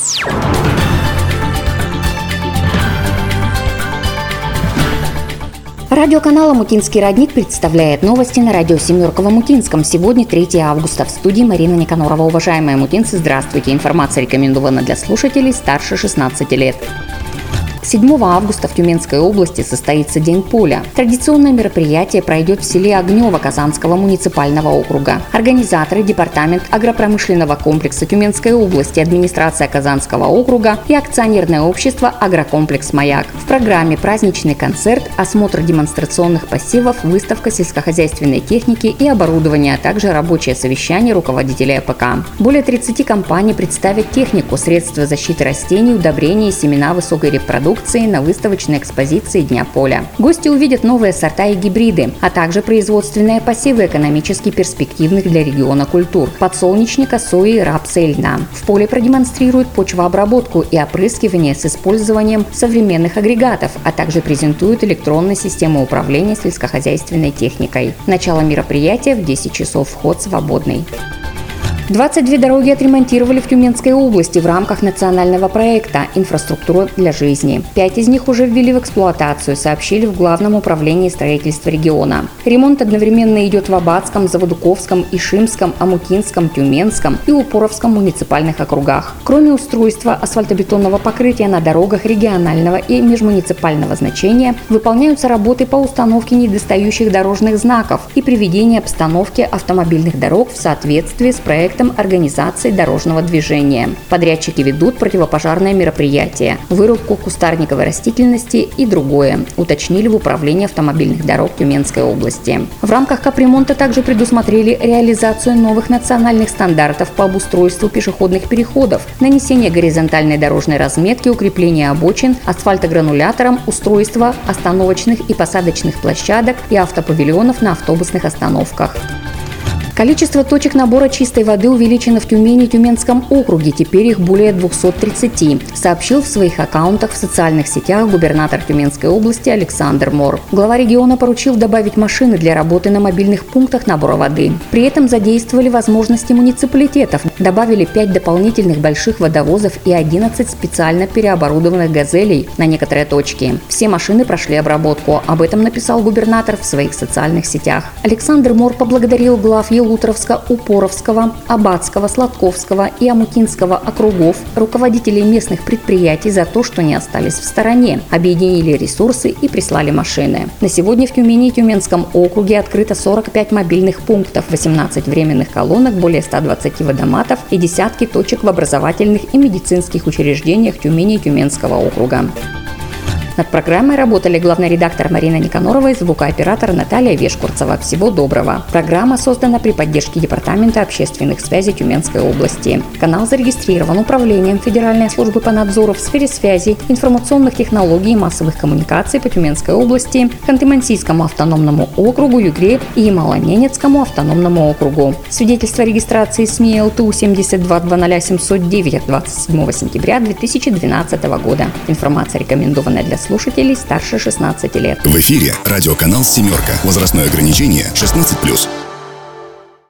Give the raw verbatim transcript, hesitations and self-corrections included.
Радиоканал «Омутинский родник» представляет новости на радио «Семерка» в Омутинском. Сегодня третьего августа. В студии Марина Никанорова. Уважаемые омутинцы, здравствуйте. Информация рекомендована для слушателей старше шестнадцати лет. седьмого августа в Тюменской области состоится День поля. Традиционное мероприятие пройдет в селе Огнево Казанского муниципального округа. Организаторы – Департамент агропромышленного комплекса Тюменской области, администрация Казанского округа и акционерное общество «Агрокомплекс Маяк». В программе праздничный концерт, осмотр демонстрационных посевов, выставка сельскохозяйственной техники и оборудования, а также рабочее совещание руководителей АПК. Более тридцати компаний представят технику, средства защиты растений, удобрения и семена высокой репродукции на выставочной экспозиции Дня поля. Гости увидят новые сорта и гибриды, а также производственные посевы экономически перспективных для региона культур – подсолнечника, сои, рапса и льна. В поле продемонстрируют почвообработку и опрыскивание с использованием современных агрегатов, а также презентуют электронную систему управления сельскохозяйственной техникой. Начало мероприятия в десять часов, вход свободный. двадцать две дороги отремонтировали в Тюменской области в рамках национального проекта «Инфраструктура для жизни». Пять из них уже ввели в эксплуатацию, сообщили в Главном управлении строительства региона. Ремонт одновременно идет в Абатском, Заводуковском, Ишимском, Омутинском, Тюменском и Упоровском муниципальных округах. Кроме устройства асфальтобетонного покрытия на дорогах регионального и межмуниципального значения, выполняются работы по установке недостающих дорожных знаков и приведение обстановки автомобильных дорог в соответствии с проектом организации дорожного движения. Подрядчики ведут противопожарные мероприятия, вырубку кустарниковой растительности и другое, уточнили в Управлении автомобильных дорог Тюменской области. В рамках капремонта также предусмотрели реализацию новых национальных стандартов по обустройству пешеходных переходов, нанесение горизонтальной дорожной разметки, укрепление обочин, асфальтогранулятором, устройство остановочных и посадочных площадок и автопавильонов на автобусных остановках. Количество точек набора чистой воды увеличено в Тюмени и Тюменском округе, теперь их более двухсот тридцати, сообщил в своих аккаунтах в социальных сетях губернатор Тюменской области Александр Мор. Глава региона поручил добавить машины для работы на мобильных пунктах набора воды. При этом задействовали возможности муниципалитетов, добавили пять дополнительных больших водовозов и одиннадцать специально переоборудованных газелей на некоторые точки. Все машины прошли обработку, об этом написал губернатор в своих социальных сетях. Александр Мор поблагодарил глав Елутровского, Упоровского, Абатского, Сладковского и Омутинского округов, руководителей местных предприятий за то, что не остались в стороне, объединили ресурсы и прислали машины. На сегодня в Тюмени и Тюменском округе открыто сорок пять мобильных пунктов, восемнадцать временных колонок, более ста двадцати водоматов и десятки точек в образовательных и медицинских учреждениях Тюмени и Тюменского округа. Над программой работали главный редактор Марина Никанорова и звукооператор Наталья Вешкурцева. Всего доброго. Программа создана при поддержке Департамента общественных связей Тюменской области. Канал зарегистрирован Управлением Федеральной службы по надзору в сфере связи, информационных технологий и массовых коммуникаций по Тюменской области, Ханты-Мансийскому автономному округу, Югре и Ямало-Ненецкому автономному округу. Свидетельство о регистрации СМИ эл тэ у семь два два ноль семь ноль девять от двадцать седьмого сентября две тысячи двенадцатого года. Информация рекомендованная для слушателей старше шестнадцати лет. В эфире радиоканал «Семерка». Возрастное ограничение шестнадцать плюс.